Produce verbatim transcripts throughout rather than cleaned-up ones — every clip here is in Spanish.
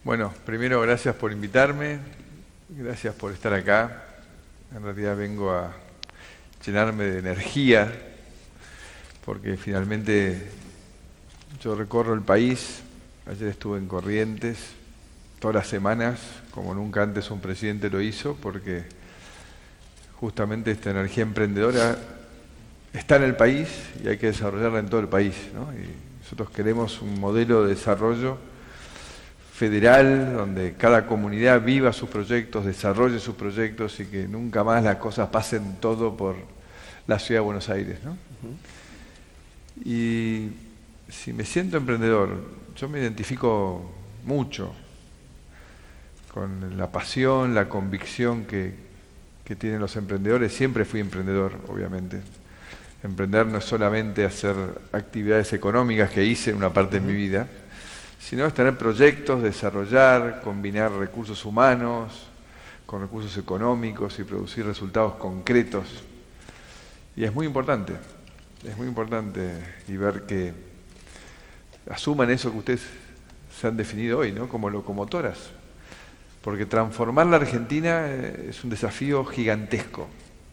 Bueno, primero gracias por invitarme, gracias por estar acá. En realidad vengo a llenarme de energía, porque finalmente yo recorro el país. Ayer estuve en Corrientes, todas las semanas, como nunca antes un presidente lo hizo, porque justamente esta energía emprendedora está en el país y hay que desarrollarla en todo el país, ¿no? Y nosotros queremos un modelo de desarrollo federal, donde cada comunidad viva sus proyectos, desarrolle sus proyectos y que nunca más las cosas pasen todo por la ciudad de Buenos Aires, ¿no? Uh-huh. Y si me siento emprendedor, yo me identifico mucho con la pasión, la convicción que, que tienen los emprendedores. Siempre fui emprendedor, obviamente. Emprender no es solamente hacer actividades económicas que hice en una parte uh-huh. de mi vida, sino es tener proyectos, desarrollar, combinar recursos humanos con recursos económicos y producir resultados concretos. Y es muy importante, es muy importante y ver que asuman eso que ustedes se han definido hoy, ¿no? Como locomotoras. Porque transformar la Argentina es un desafío gigantesco.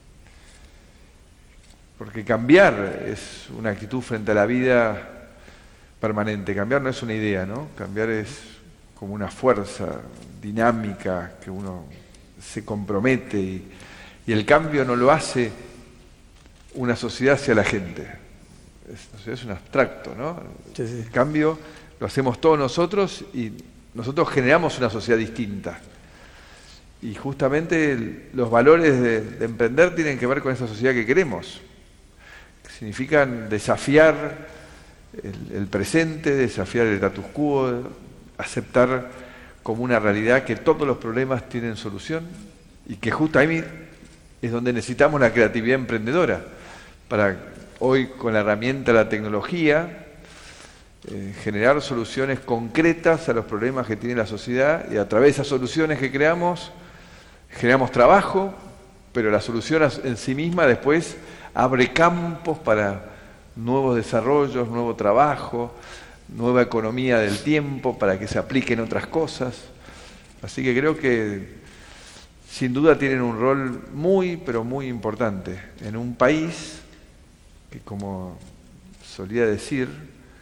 Porque cambiar es una actitud frente a la vida permanente. Cambiar no es una idea, ¿no? Cambiar es como una fuerza dinámica que uno se compromete y, y el cambio no lo hace una sociedad hacia la gente. Es, es un abstracto, ¿no? Sí, sí. El cambio lo hacemos todos nosotros y nosotros generamos una sociedad distinta. Y justamente el, los valores de, de emprender tienen que ver con esa sociedad que queremos. Significan desafiar El, el presente, desafiar el status quo, aceptar como una realidad que todos los problemas tienen solución y que justo ahí es donde necesitamos la creatividad emprendedora para hoy con la herramienta de la tecnología eh, generar soluciones concretas a los problemas que tiene la sociedad y a través de esas soluciones que creamos generamos trabajo, pero la solución en sí misma después abre campos para nuevos desarrollos, nuevo trabajo, nueva economía del tiempo para que se apliquen otras cosas. Así que creo que sin duda tienen un rol muy, pero muy importante en un país que, como solía decir,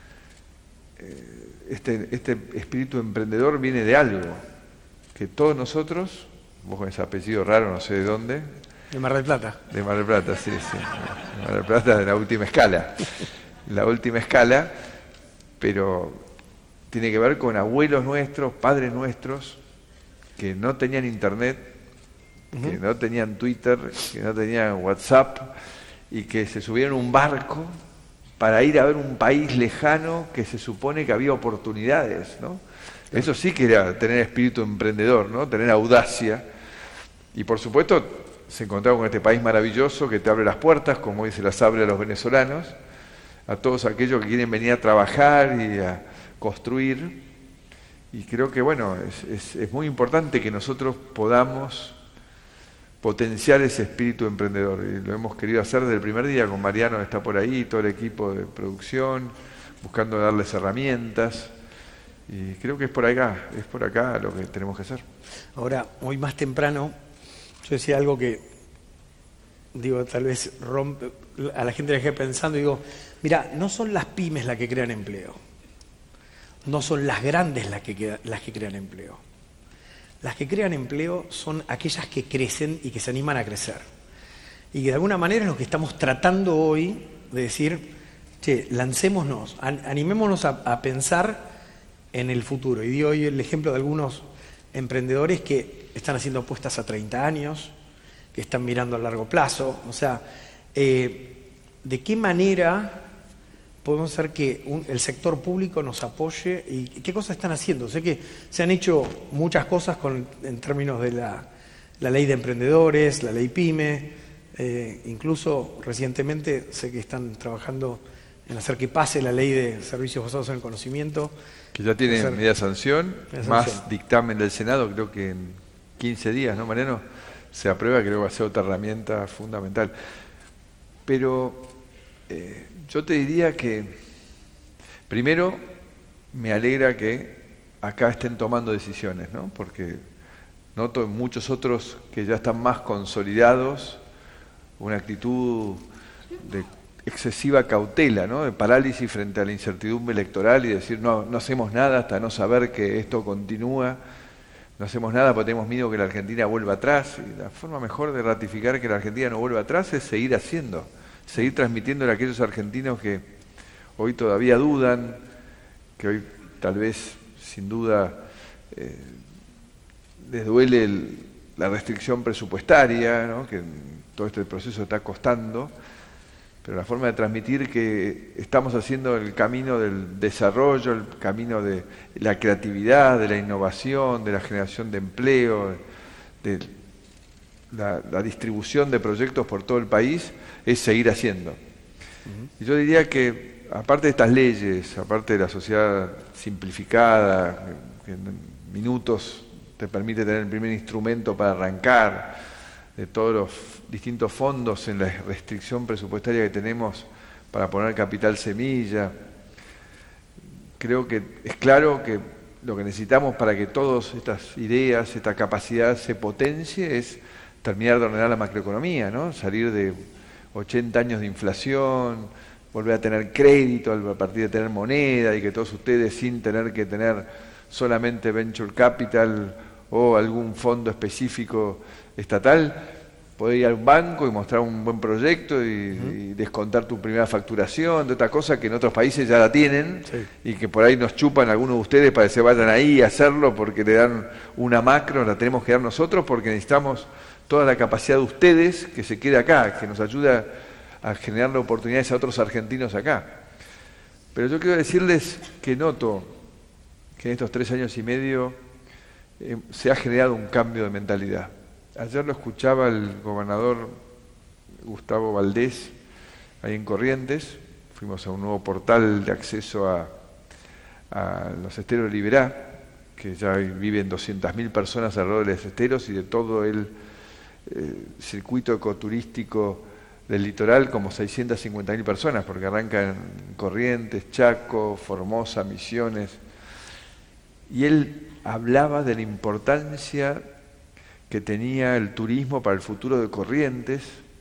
este, este espíritu emprendedor viene de algo que todos nosotros, vos con ese apellido raro, no sé de dónde, de Mar del Plata. De Mar del Plata, sí, sí. De Mar del Plata de la última escala. La última escala, pero tiene que ver con abuelos nuestros, padres nuestros, que no tenían internet, uh-huh. que no tenían Twitter, que no tenían WhatsApp, y que se subieron a un barco para ir a ver un país lejano que se supone que había oportunidades, ¿no? Eso sí que era tener espíritu emprendedor, ¿no? Tener audacia. Y por supuesto se encontraron con este país maravilloso que te abre las puertas, como hoy se las abre a los venezolanos, a todos aquellos que quieren venir a trabajar y a construir. Y creo que, bueno, es, es, es muy importante que nosotros podamos potenciar ese espíritu emprendedor. Y lo hemos querido hacer desde el primer día, con Mariano que está por ahí, todo el equipo de producción, buscando darles herramientas. Y creo que es por acá, es por acá lo que tenemos que hacer. Ahora, hoy más temprano, yo decía algo que, digo, tal vez rompe, a la gente le dejé pensando, digo, mira, no son las pymes las que crean empleo, no son las grandes las que, las que crean empleo. Las que crean empleo son aquellas que crecen y que se animan a crecer. Y que de alguna manera es lo que estamos tratando hoy de decir, che, lancémonos, animémonos a, a pensar en el futuro. Y digo hoy el ejemplo de algunos emprendedores que están haciendo apuestas a treinta años, que están mirando a largo plazo. O sea, eh, ¿de qué manera podemos hacer que un, el sector público nos apoye? ¿Y qué cosas están haciendo? Sé que se han hecho muchas cosas con, en términos de la, la ley de emprendedores, la ley PYME, eh, incluso recientemente sé que están trabajando en hacer que pase la ley de servicios basados en el conocimiento. Que ya tiene hacer, media sanción, media más sanción. Dictamen del Senado, creo que en quince días, ¿no, Mariano? Se aprueba, creo que va a ser otra herramienta fundamental. Pero eh, yo te diría que, primero, me alegra que acá estén tomando decisiones, ¿no? Porque noto en muchos otros que ya están más consolidados una actitud de excesiva cautela, ¿no? De parálisis frente a la incertidumbre electoral y decir no, no hacemos nada hasta no saber que esto continúa, no hacemos nada porque tenemos miedo que la Argentina vuelva atrás. Y la forma mejor de ratificar que la Argentina no vuelva atrás es seguir haciendo, seguir transmitiéndole a aquellos argentinos que hoy todavía dudan, que hoy tal vez sin duda eh, les duele el, la restricción presupuestaria, ¿no? Que todo este proceso está costando, pero la forma de transmitir que estamos haciendo el camino del desarrollo, el camino de la creatividad, de la innovación, de la generación de empleo, de la, la distribución de proyectos por todo el país, es seguir haciendo. Uh-huh. Y yo diría que, aparte de estas leyes, aparte de la sociedad simplificada, que en minutos te permite tener el primer instrumento para arrancar, de todos los distintos fondos en la restricción presupuestaria que tenemos para poner capital semilla, creo que es claro que lo que necesitamos para que todas estas ideas, esta capacidad se potencie es terminar de ordenar la macroeconomía, ¿no? Salir de ochenta años de inflación, volver a tener crédito a partir de tener moneda y que todos ustedes sin tener que tener solamente venture capital o algún fondo específico estatal, poder ir al banco y mostrar un buen proyecto y, uh-huh. y descontar tu primera facturación, de otra cosa que en otros países ya la tienen, sí. Y que por ahí nos chupan algunos de ustedes para que se vayan ahí a hacerlo porque le dan una macro, la tenemos que dar nosotros porque necesitamos toda la capacidad de ustedes que se quede acá, que nos ayuda a generar oportunidades a otros argentinos acá. Pero yo quiero decirles que noto que en estos tres años y medio Eh, se ha generado un cambio de mentalidad. Ayer lo escuchaba el gobernador Gustavo Valdés, ahí en Corrientes, fuimos a un nuevo portal de acceso a, a los esteros de Liberá, que ya viven doscientas mil personas alrededor de los esteros y de todo el eh, circuito ecoturístico del litoral, como seiscientas cincuenta mil personas, porque arrancan en Corrientes, Chaco, Formosa, Misiones, y él hablaba de la importancia que tenía el turismo para el futuro de Corrientes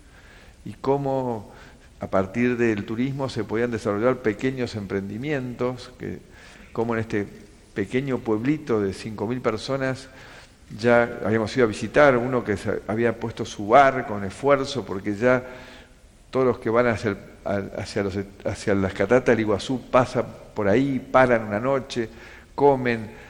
y cómo a partir del turismo se podían desarrollar pequeños emprendimientos, que cómo en este pequeño pueblito de cinco mil personas ya habíamos ido a visitar uno que había puesto su bar con esfuerzo, porque ya todos los que van hacia, el, hacia, los, hacia las cataratas del Iguazú pasan por ahí, paran una noche, comen,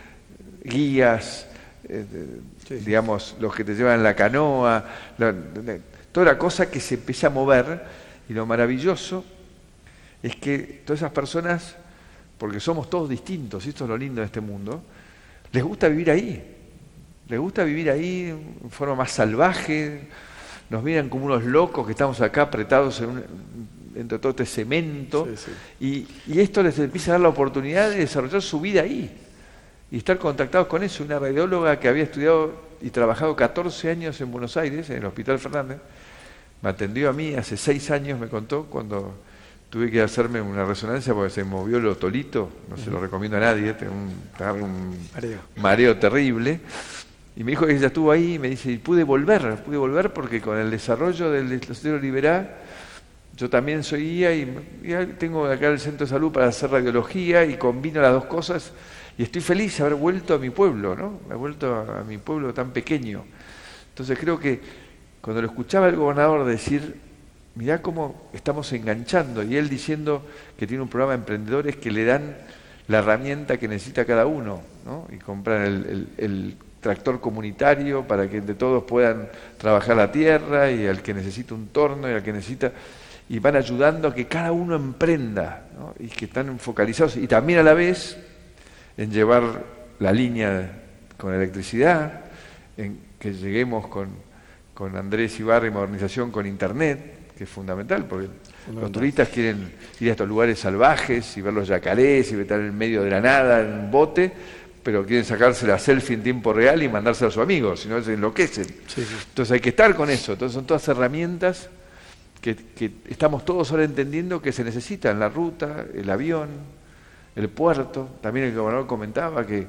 guías, eh, sí, digamos, los que te llevan la canoa, la, la, toda la cosa que se empieza a mover, y lo maravilloso es que todas esas personas, porque somos todos distintos, y esto es lo lindo de este mundo, les gusta vivir ahí, les gusta vivir ahí en forma más salvaje, nos miran como unos locos que estamos acá apretados en un, entre todo este cemento, sí, sí. Y, y esto les empieza a dar la oportunidad de desarrollar su vida ahí. Y estar contactados con eso. Una radióloga que había estudiado y trabajado catorce años en Buenos Aires, en el Hospital Fernández, me atendió a mí hace seis años, me contó, cuando tuve que hacerme una resonancia porque se movió el otolito, no uh-huh. se lo recomiendo a nadie, tengo un, un mareo. mareo terrible, y me dijo que ella estuvo ahí y me dice, y pude volver, pude volver porque con el desarrollo del estero Liberá, yo también soy guía y, y tengo acá el centro de salud para hacer radiología y combino las dos cosas. Y estoy feliz de haber vuelto a mi pueblo, ¿no? Me he vuelto a, a mi pueblo tan pequeño. Entonces creo que cuando lo escuchaba el gobernador decir, mirá cómo estamos enganchando, y él diciendo que tiene un programa de emprendedores que le dan la herramienta que necesita cada uno, ¿no? Y compran el, el, el tractor comunitario para que de todos puedan trabajar la tierra, y al que necesita un torno, y al que necesita... Y van ayudando a que cada uno emprenda, ¿no? Y que están focalizados, y también a la vez... en llevar la línea con electricidad, en que lleguemos con, con Andrés Ibarra y modernización con internet, que es fundamental, porque fundamental. Los turistas quieren ir a estos lugares salvajes y ver los yacarés y estar en el medio de la nada en un bote, pero quieren sacarse la selfie en tiempo real y mandársela a sus amigos, si no se enloquecen. Sí, sí. Entonces hay que estar con eso. Entonces son todas herramientas que, que estamos todos ahora entendiendo que se necesitan: la ruta, el avión, el puerto. También el gobernador comentaba que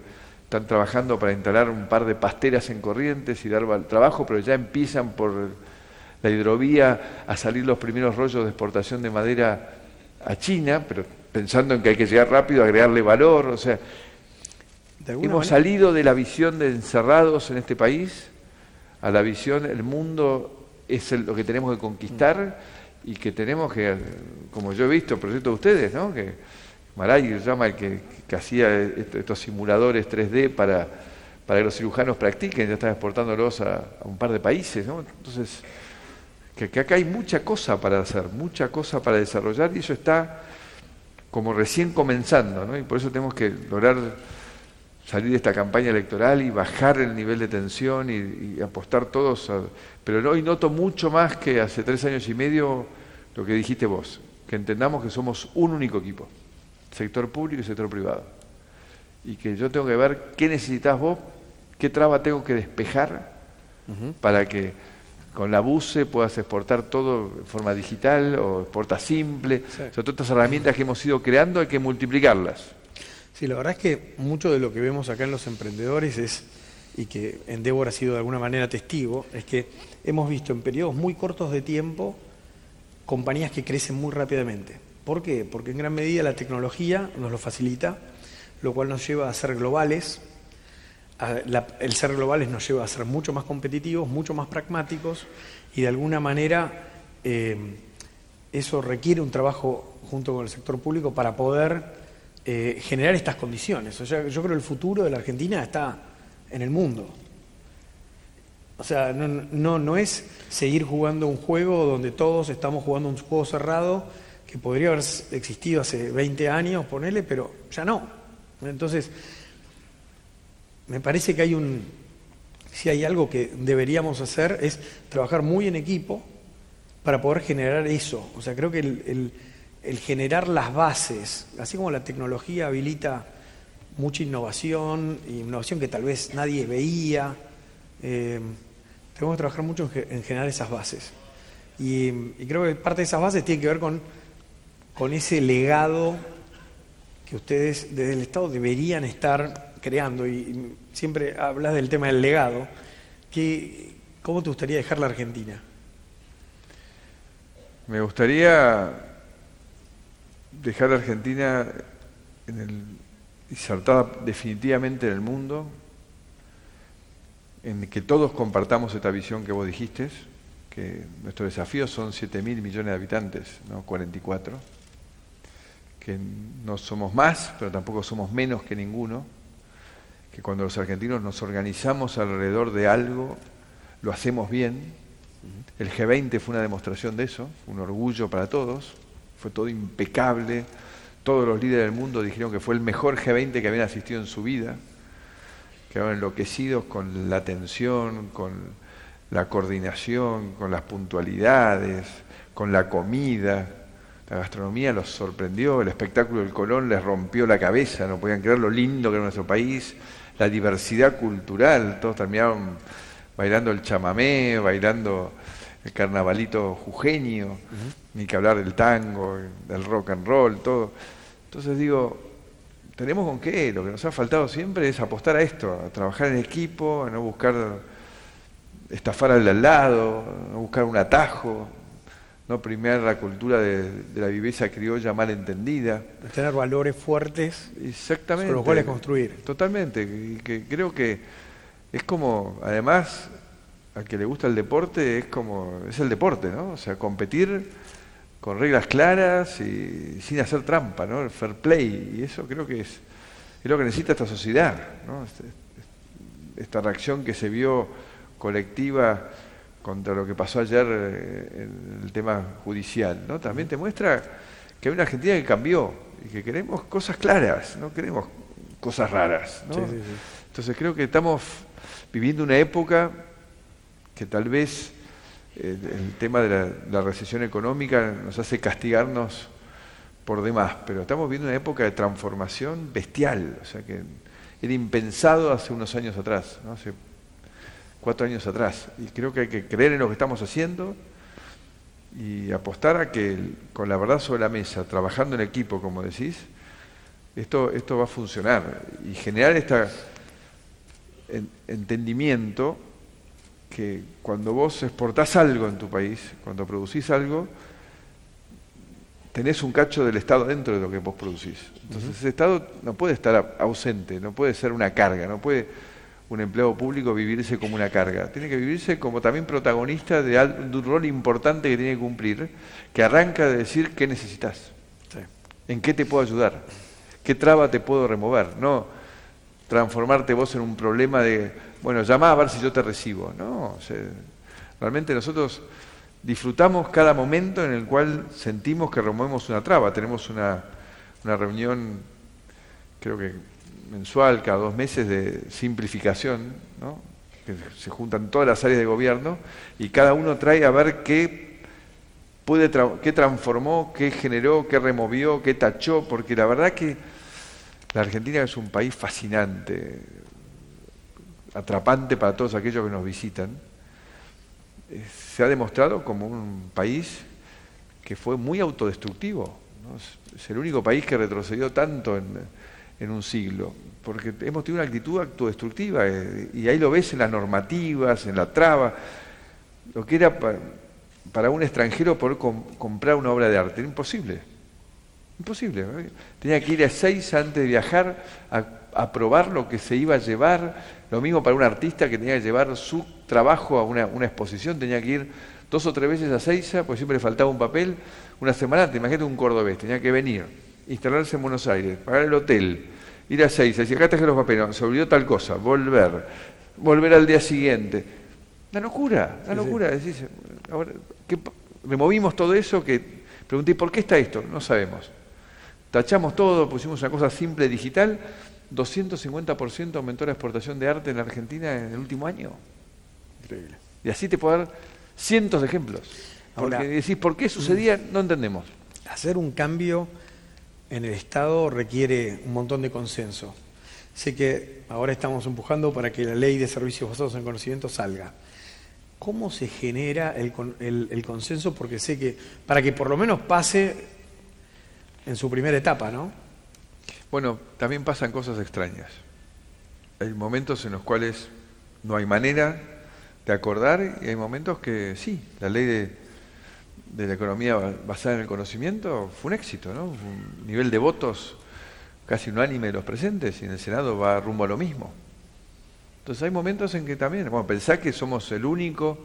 están trabajando para instalar un par de pasteras en Corrientes y dar trabajo, pero ya empiezan por la hidrovía a salir los primeros rollos de exportación de madera a China, pero pensando en que hay que llegar rápido, agregarle valor. O sea, hemos manera? salido de la visión de encerrados en este país a la visión, el mundo es el, lo que tenemos que conquistar y que tenemos que, como yo he visto el proyecto de ustedes, ¿no? Que Maray llama el que, que hacía estos simuladores tres D para, para que los cirujanos practiquen, ya están exportándolos a, a un par de países, ¿no? Entonces, que, que acá hay mucha cosa para hacer, mucha cosa para desarrollar, y eso está como recién comenzando, ¿no? Y por eso tenemos que lograr salir de esta campaña electoral y bajar el nivel de tensión y, y apostar todos a... Pero hoy noto mucho más que hace tres años y medio lo que dijiste vos, que entendamos que somos un único equipo, sector público y sector privado, y que yo tengo que ver qué necesitas vos, qué traba tengo que despejar uh-huh. para que con la BUCE puedas exportar todo en forma digital o exporta simple. Sí. O sea, todas estas herramientas que hemos ido creando hay que multiplicarlas. Sí, la verdad es que mucho de lo que vemos acá en los emprendedores es, y que Endeavor ha sido de alguna manera testigo, es que hemos visto en periodos muy cortos de tiempo compañías que crecen muy rápidamente. ¿Por qué? Porque en gran medida la tecnología nos lo facilita, lo cual nos lleva a ser globales. A la, el ser globales nos lleva a ser mucho más competitivos, mucho más pragmáticos, y de alguna manera eh, eso requiere un trabajo junto con el sector público para poder Eh, generar estas condiciones. O sea, yo creo que el futuro de la Argentina está en el mundo. O sea, no, no, no es seguir jugando un juego donde todos estamos jugando un juego cerrado que podría haber existido hace veinte años, ponele, pero ya no. Entonces, me parece que hay un... Si hay algo que deberíamos hacer es trabajar muy en equipo para poder generar eso. O sea, creo que el... el el generar las bases, así como la tecnología habilita mucha innovación, innovación que tal vez nadie veía, eh, tenemos que trabajar mucho en, en generar esas bases. Y, y creo que parte de esas bases tiene que ver con, con ese legado que ustedes desde el Estado deberían estar creando. Y, y siempre hablas del tema del legado. ¿Qué, ¿Cómo te gustaría dejar la Argentina? Me gustaría dejar a Argentina en el, insertada definitivamente en el mundo, en que todos compartamos esta visión que vos dijiste, que nuestros desafíos son siete mil millones de habitantes, no cuarenta y cuatro, que no somos más, pero tampoco somos menos que ninguno, que cuando los argentinos nos organizamos alrededor de algo, lo hacemos bien. El G veinte fue una demostración de eso, un orgullo para todos. Fue todo impecable, todos los líderes del mundo dijeron que fue el mejor G veinte que habían asistido en su vida, quedaron enloquecidos con la atención, con la coordinación, con las puntualidades, con la comida. La gastronomía los sorprendió, el espectáculo del Colón les rompió la cabeza, no podían creer lo lindo que era nuestro país, la diversidad cultural, todos terminaron bailando el chamamé, bailando el carnavalito jujeño, uh-huh. ni que hablar del tango, del rock and roll, todo. Entonces digo, tenemos con qué, lo que nos ha faltado siempre es apostar a esto, a trabajar en equipo, a no buscar estafar al de al lado, a no buscar un atajo, no premiar la cultura de, de la viveza criolla mal entendida. Tener valores fuertes. Exactamente. Sobre los cuales construir. Totalmente, y que creo que es como, además, al que le gusta el deporte, es como, es el deporte, ¿no? O sea, competir con reglas claras y sin hacer trampa, ¿no? El fair play, y eso creo que es, es lo que necesita esta sociedad, ¿no? Este, esta reacción que se vio colectiva contra lo que pasó ayer en el tema judicial, ¿no? También te muestra que hay una Argentina que cambió y que queremos cosas claras, no queremos cosas raras, ¿no? Sí, sí, sí. Entonces creo que estamos viviendo una época que tal vez eh, el tema de la, la recesión económica nos hace castigarnos por demás, pero estamos viviendo una época de transformación bestial, o sea que era impensado hace unos años atrás, ¿no? Hace cuatro años atrás, y creo que hay que creer en lo que estamos haciendo y apostar a que con la verdad sobre la mesa, trabajando en equipo, como decís, esto, esto va a funcionar y generar esta en, entendimiento que cuando vos exportás algo en tu país, cuando producís algo, tenés un cacho del Estado dentro de lo que vos producís. Entonces, uh-huh. ese Estado no puede estar ausente, no puede ser una carga, no puede un empleado público vivirse como una carga. Tiene que vivirse como también protagonista de, al, de un rol importante que tiene que cumplir, que arranca de decir qué necesitas, sí. en qué te puedo ayudar, qué traba te puedo remover, no transformarte vos en un problema de, bueno, llamá a ver si yo te recibo. No, o sea, realmente nosotros disfrutamos cada momento en el cual sentimos que removemos una traba. Tenemos una, una reunión, creo que mensual, cada dos meses, de simplificación, ¿no? Que se juntan todas las áreas de gobierno y cada uno trae a ver qué puede tra- qué transformó, qué generó, qué removió, qué tachó, porque la verdad que la Argentina es un país fascinante, atrapante para todos aquellos que nos visitan. Se ha demostrado como un país que fue muy autodestructivo, ¿no? Es el único país que retrocedió tanto en, en un siglo, porque hemos tenido una actitud autodestructiva, eh, y ahí lo ves en las normativas, en la traba, lo que era para, para un extranjero poder com- comprar una obra de arte, era imposible, imposible. ¿eh? Tenía que ir a Ezeiza antes de viajar a, a probar lo que se iba a llevar, lo mismo para un artista que tenía que llevar su trabajo a una, una exposición, tenía que ir dos o tres veces a Ezeiza, porque siempre le faltaba un papel, una semana antes. Imagínate un cordobés, tenía que venir, instalarse en Buenos Aires, pagar el hotel, ir a Ezeiza, decir, acá traje los papeles, se olvidó tal cosa, volver, volver al día siguiente. Una locura, una sí, locura. Sí. Decís, ahora, ¿qué, removimos todo eso, que pregunté, ¿por qué está esto? No sabemos. Tachamos todo, pusimos una cosa simple, digital, doscientos cincuenta por ciento aumentó la exportación de arte en la Argentina en el último año. Increíble. Y así te puedo dar cientos de ejemplos. Ahora, porque decís, ¿por qué sucedía? No entendemos. Hacer un cambio en el Estado requiere un montón de consenso. Sé que ahora estamos empujando para que la ley de servicios basados en conocimiento salga. ¿Cómo se genera el, el, el consenso? Porque sé que, para que por lo menos pase en su primera etapa, ¿no? Bueno, también pasan cosas extrañas. Hay momentos en los cuales no hay manera de acordar y hay momentos que sí, la ley de, de la economía basada en el conocimiento fue un éxito, ¿no? Un nivel de votos casi unánime de los presentes y en el Senado va rumbo a lo mismo. Entonces hay momentos en que también, bueno, pensá que somos el único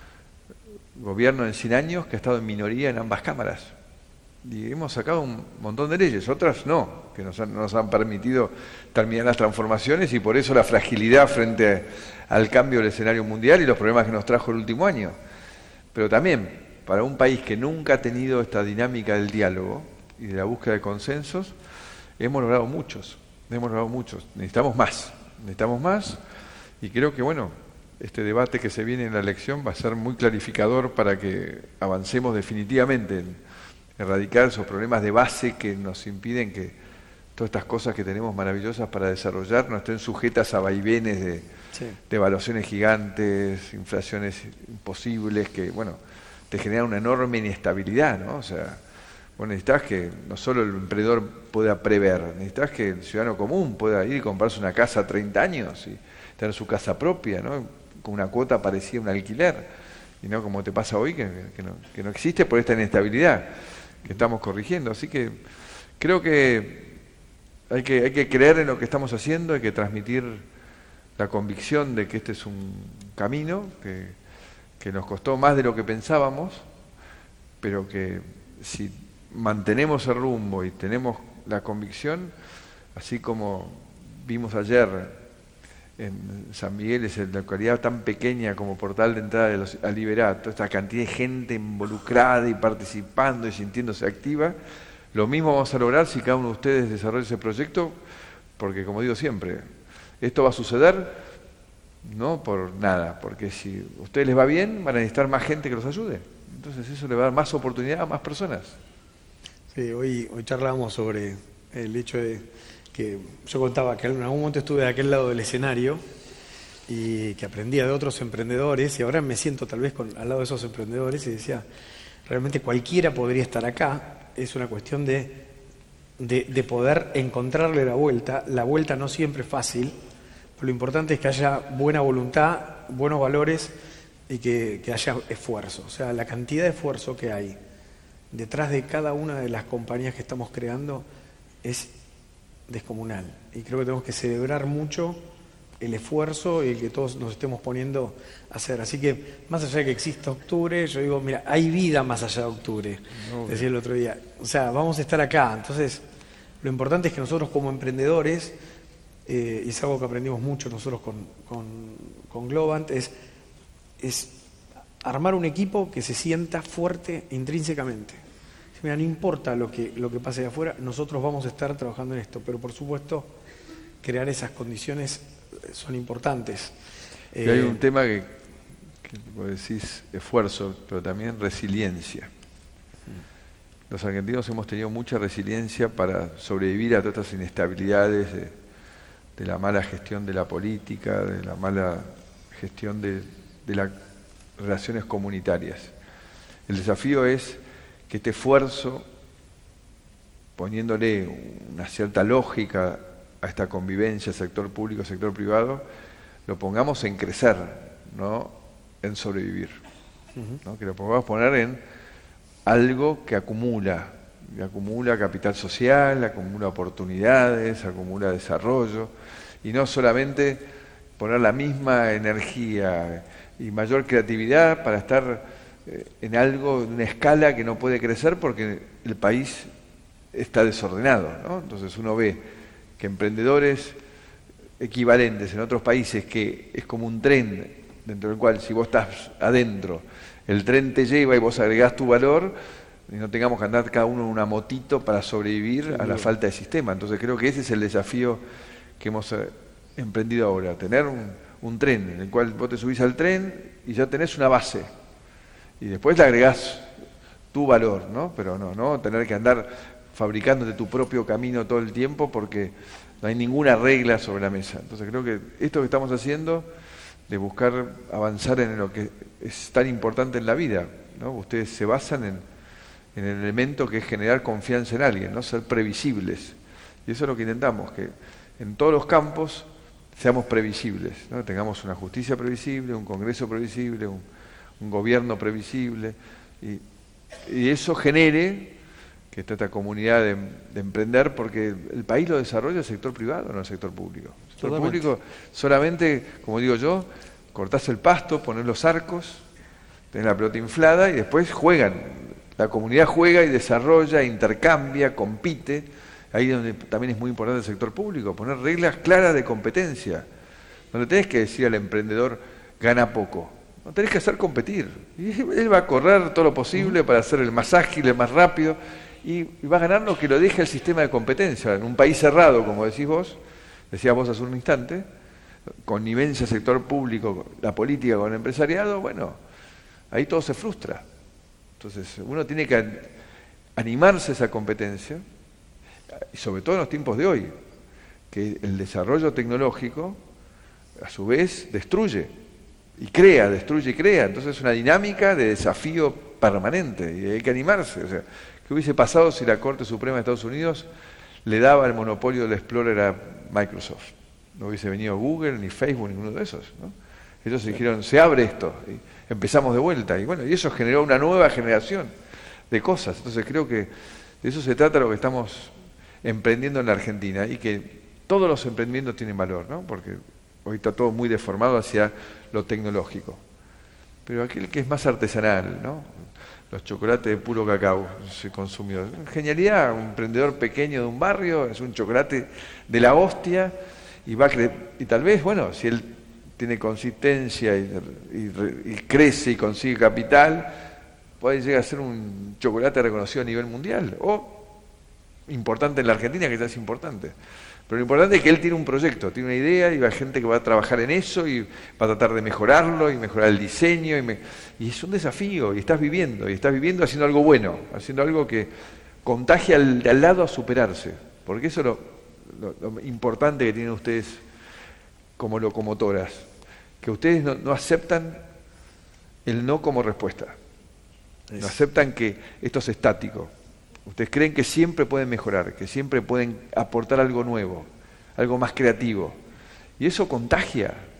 gobierno en cien años que ha estado en minoría en ambas cámaras. Y hemos sacado un montón de leyes, otras no, que nos han, nos han permitido terminar las transformaciones y por eso la fragilidad frente al cambio del escenario mundial y los problemas que nos trajo el último año. Pero también, para un país que nunca ha tenido esta dinámica del diálogo y de la búsqueda de consensos, hemos logrado muchos, hemos logrado muchos. Necesitamos más, necesitamos más y creo que, bueno, este debate que se viene en la elección va a ser muy clarificador para que avancemos definitivamente en erradicar esos problemas de base que nos impiden que todas estas cosas que tenemos maravillosas para desarrollar no estén sujetas a vaivenes de, sí. de evaluaciones gigantes, inflaciones imposibles que, bueno, te generan una enorme inestabilidad, ¿no? O sea, vos necesitas que no solo el emprendedor pueda prever, necesitas que el ciudadano común pueda ir y comprarse una casa a treinta años y tener su casa propia, ¿no? Con una cuota parecida a un alquiler, y no como te pasa hoy, que, que, no, que no existe por esta inestabilidad que estamos corrigiendo. Así que creo que hay que hay que creer en lo que estamos haciendo, hay que transmitir la convicción de que este es un camino que, que nos costó más de lo que pensábamos, pero que si mantenemos el rumbo y tenemos la convicción, así como vimos ayer en San Miguel, es una localidad tan pequeña como portal de entrada de los, a Liberato, esta cantidad de gente involucrada y participando y sintiéndose activa, lo mismo vamos a lograr si cada uno de ustedes desarrolla ese proyecto, porque como digo siempre, esto va a suceder no por nada, porque si a ustedes les va bien, van a necesitar más gente que los ayude, entonces eso le va a dar más oportunidad a más personas. Sí, hoy, hoy charlábamos sobre el hecho de que yo contaba que en algún momento estuve de aquel lado del escenario y que aprendía de otros emprendedores y ahora me siento tal vez con, al lado de esos emprendedores y decía, realmente cualquiera podría estar acá, es una cuestión de, de, de poder encontrarle la vuelta, la vuelta no siempre es fácil, Pero lo importante es que haya buena voluntad, buenos valores y que, que haya esfuerzo. O sea, la cantidad de esfuerzo que hay detrás de cada una de las compañías que estamos creando es descomunal. Y creo que tenemos que celebrar mucho el esfuerzo y el que todos nos estemos poniendo a hacer. Así que, más allá de que exista octubre, yo digo, mira, hay vida más allá de octubre, no, decía el otro día. O sea, vamos a estar acá. Entonces, lo importante es que nosotros como emprendedores, eh, y es algo que aprendimos mucho nosotros con, con, con Globant, es, es armar un equipo que se sienta fuerte intrínsecamente. Mira, no importa lo que, lo que pase de afuera, nosotros vamos a estar trabajando en esto, pero por supuesto, crear esas condiciones son importantes. Y hay un tema que, que vos decís esfuerzo, pero también resiliencia. Los argentinos hemos tenido mucha resiliencia para sobrevivir a todas estas inestabilidades de, de la mala gestión de la política, de la mala gestión de, de las relaciones comunitarias. El desafío es que este esfuerzo, poniéndole una cierta lógica a esta convivencia, sector público, sector privado, lo pongamos en crecer, no en sobrevivir. Uh-huh. ¿No? Que lo pongamos poner en algo que acumula, que acumula capital social, acumula oportunidades, acumula desarrollo, y no solamente poner la misma energía y mayor creatividad para estar eh, en algo, en una escala que no puede crecer porque el país está desordenado, ¿no? Entonces uno ve que emprendedores equivalentes en otros países, que es como un tren dentro del cual si vos estás adentro, el tren te lleva y vos agregás tu valor y no tengamos que andar cada uno en una motito para sobrevivir a la falta de sistema. Entonces creo que ese es el desafío que hemos emprendido ahora, tener un, un tren en el cual vos te subís al tren y ya tenés una base y después le agregás tu valor, ¿no? Pero no, no tener que andar fabricándote tu propio camino todo el tiempo porque no hay ninguna regla sobre la mesa. Entonces creo que esto que estamos haciendo de buscar avanzar en lo que es tan importante en la vida, ¿no? Ustedes se basan en, en el elemento que es generar confianza en alguien, ¿no? Ser previsibles. Y eso es lo que intentamos, que en todos los campos seamos previsibles, ¿no? Tengamos una justicia previsible, un Congreso previsible, un, un gobierno previsible, y, y eso genere que está esta comunidad de, de emprender, porque el país lo desarrolla el sector privado, no el sector público. El sector Totalmente. Público solamente, como digo yo, cortás el pasto, ponés los arcos, tenés la pelota inflada y después juegan. La comunidad juega y desarrolla, intercambia, compite. Ahí es donde también es muy importante el sector público, poner reglas claras de competencia. No le tenés que decir al emprendedor, gana poco. No tenés que hacer competir. Y él va a correr todo lo posible para ser el más ágil, el más rápido, y va a ganar lo que lo deje el sistema de competencia. En un país cerrado, como decís vos, decías vos hace un instante, connivencia sector público, la política con el empresariado, bueno, ahí todo se frustra. Entonces uno tiene que animarse a esa competencia, y sobre todo en los tiempos de hoy, que el desarrollo tecnológico a su vez destruye y crea, destruye y crea. Entonces es una dinámica de desafío permanente y hay que animarse. O sea, ¿qué hubiese pasado si la Corte Suprema de Estados Unidos le daba el monopolio del Explorer a Microsoft? No hubiese venido Google, ni Facebook, ninguno de esos, ¿no? Ellos dijeron, se abre esto, y empezamos de vuelta. Y bueno, y eso generó una nueva generación de cosas. Entonces creo que de eso se trata lo que estamos emprendiendo en la Argentina, y que todos los emprendimientos tienen valor, ¿no? Porque hoy está todo muy deformado hacia lo tecnológico. Pero aquel que es más artesanal, ¿no? Los chocolates de puro cacao se consumió. Genialidad, un emprendedor pequeño de un barrio, es un chocolate de la hostia, y va a cre- y tal vez, bueno, si él tiene consistencia y, y, y crece y consigue capital, puede llegar a ser un chocolate reconocido a nivel mundial, o importante en la Argentina, que ya es importante. Pero lo importante es que él tiene un proyecto, tiene una idea, y va gente que va a trabajar en eso y va a tratar de mejorarlo y mejorar el diseño. Y, me, y es un desafío, y estás viviendo, y estás viviendo haciendo algo bueno, haciendo algo que contagie al de al lado a superarse. Porque eso es lo, lo, lo importante que tienen ustedes como locomotoras, que ustedes no, no aceptan el no como respuesta, no aceptan que esto es estático. Ustedes creen que siempre pueden mejorar, que siempre pueden aportar algo nuevo, algo más creativo. Y eso contagia.